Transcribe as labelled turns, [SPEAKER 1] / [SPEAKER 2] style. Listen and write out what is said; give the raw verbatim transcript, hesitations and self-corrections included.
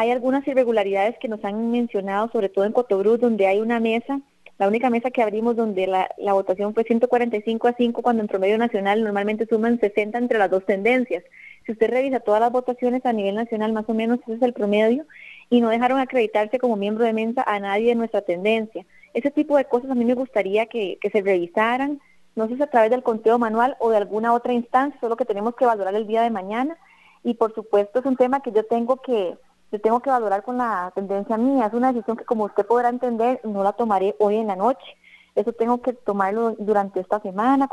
[SPEAKER 1] hay algunas irregularidades que nos han mencionado, sobre todo en Cotobruz, donde hay una mesa, la única mesa que abrimos donde la, la votación fue ciento cuarenta y cinco a cinco, cuando en promedio nacional normalmente suman sesenta entre las dos tendencias. Si usted revisa todas las votaciones a nivel nacional, más o menos ese es el promedio, y no dejaron acreditarse como miembro de mesa a nadie de nuestra tendencia. Ese tipo de cosas a mí me gustaría que, que se revisaran, no sé si a través del conteo manual o de alguna otra instancia, solo que tenemos que valorar el día de mañana, y por supuesto es un tema que yo tengo que yo tengo que valorar con la tendencia mía. Es una decisión que, como usted podrá entender, no la tomaré hoy en la noche. Eso tengo que tomarlo durante esta semana,